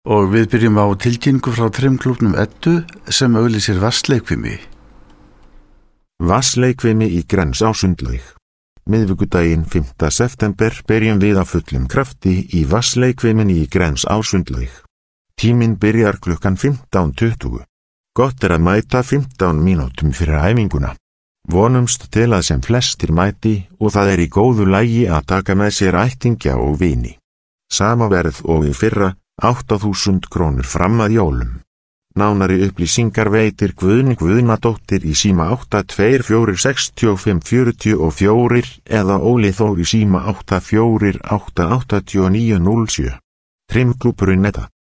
Og við byrjum á tilkynningu frá trimklúbbnum Eddu sem auglýsir vatnsleikfimi. Vatnsleikfimi í Grens á Sundlaug. Miðvikudaginn 5. september byrjum við á fullum krafti í vatnsleikfiminni í Grens á Sundlaug. Tíminn byrjar klukkan 15:20. Gott að mæta 15 mínútum fyrir æfinguna. Vonumst til að sem flestir mæti og það í góðu lagi að taka með sér ættingja og vini. Sama verð og í fyrra, 8.000 krónur fram að jólum. Nánari upplýsingar veitir Guðni Guðnadóttir í síma 82465444 eða Óli Þór í síma 84888907. Trimklúbburinn Edda.